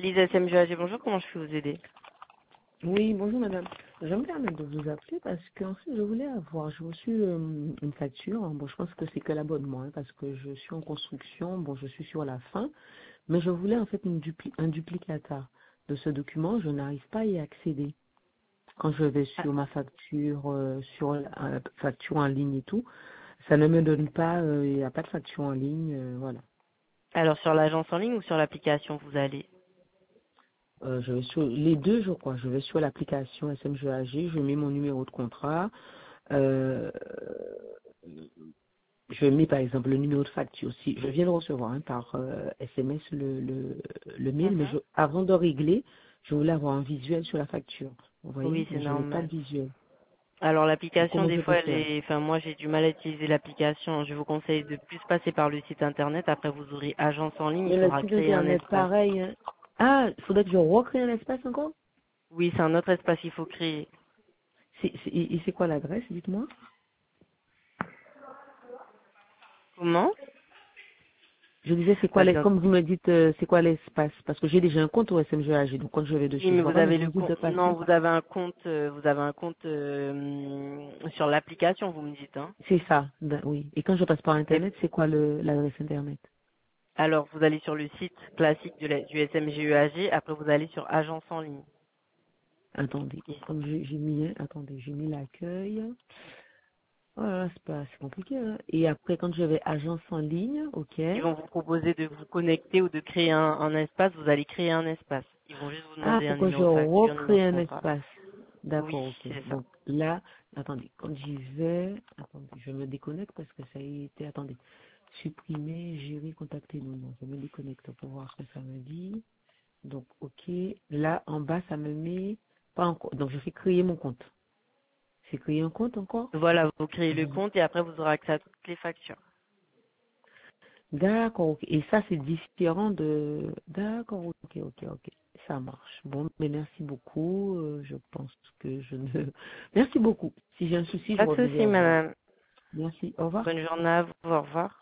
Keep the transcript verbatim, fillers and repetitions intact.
Lisa S M G A G, bonjour, comment je peux vous aider? Oui, bonjour madame. Je me permets de vous appeler parce qu'en fait, je voulais avoir, j'ai reçu euh, une facture. Bon, je pense que c'est que l'abonnement hein, parce que je suis en construction. Bon, je suis sur la fin, mais je voulais en fait une dupli- un duplicata de ce document. Je n'arrive pas à y accéder. Quand je vais Ah, sur ma facture, euh, sur la euh, facture en ligne et tout, ça ne me donne pas, euh, il n'y a pas de facture en ligne, euh, voilà. Alors sur l'agence en ligne ou sur l'application vous allez? Euh, je vais sur les deux, je crois. Je vais sur l'application S M G A G, je mets mon numéro de contrat. Euh, je mets par exemple le numéro de facture. Si je viens de recevoir hein, par euh, S M S le, le, le mail, mais Mhm. je, avant de régler, je voulais avoir un visuel sur la facture. Vous voyez, Oui, c'est mais je n'ai pas de normal. visuel. Alors Donc l'application, comment des je peux fois, elle faire? est... Enfin, moi, j'ai du mal à utiliser l'application. Je vous conseille de plus passer par le site internet. Après, vous aurez agence en ligne. Il Mais le faudra site créer un internet, espace. pareil. Hein. Ah, il faudrait que je recrée un espace encore? Oui, c'est un autre espace qu'il faut créer. C'est, c'est- et et c'est quoi l'adresse, dites-moi? Comment? Je disais, c'est quoi Bah, les, bien. comme vous me dites, euh, c'est quoi l'espace? Parce que j'ai déjà un compte au S M G A G, donc quand je vais Oui, dessus, mais je vois vous pas, mais avez vous le me dites compte. de Non, passer. vous avez un compte. euh, Vous avez un compte euh, sur l'application, vous me dites, hein. C'est ça, ben oui. Et quand je passe par Et Internet, c'est quoi le, l'adresse Internet? alors, vous allez sur le site classique de la- du S M G E A G. Après, vous allez sur agence en ligne. Attendez, Et comme j'ai j'ai mis, hein, attendez, j'ai mis l'accueil. Oh là là, c'est pas, c'est compliqué, hein. Et après, quand je vais agence en ligne, ok. ils vont vous proposer de vous connecter ou de créer un, un espace. Vous allez créer un espace. Ils vont juste vous Ah, demander un pour que je numéro de facture, numéro recrée de un contrat. espace. Oui, D'accord, ok. c'est ça. Donc là, attendez, quand j'y vais, attendez, je me déconnecte parce que ça a été, attendez, supprimer, gérer, contacter, non, non, je me déconnecte pour voir ce que ça me dit. Donc, ok. Là, en bas, ça me met pas encore. Donc, je fais créer mon compte. C'est créer un compte encore? Voilà, vous créez le Mhm. compte et après vous aurez accès à toutes les factures. D'accord, ok. Et ça, c'est différent de... D'accord, ok, ok, ok. Ça marche. Bon, mais merci beaucoup. Euh, je pense que je ne... Merci beaucoup. Si j'ai un souci, je Pas de reviens souci, vers vous. madame. Merci. Au revoir. Bonne journée à vous. Au revoir.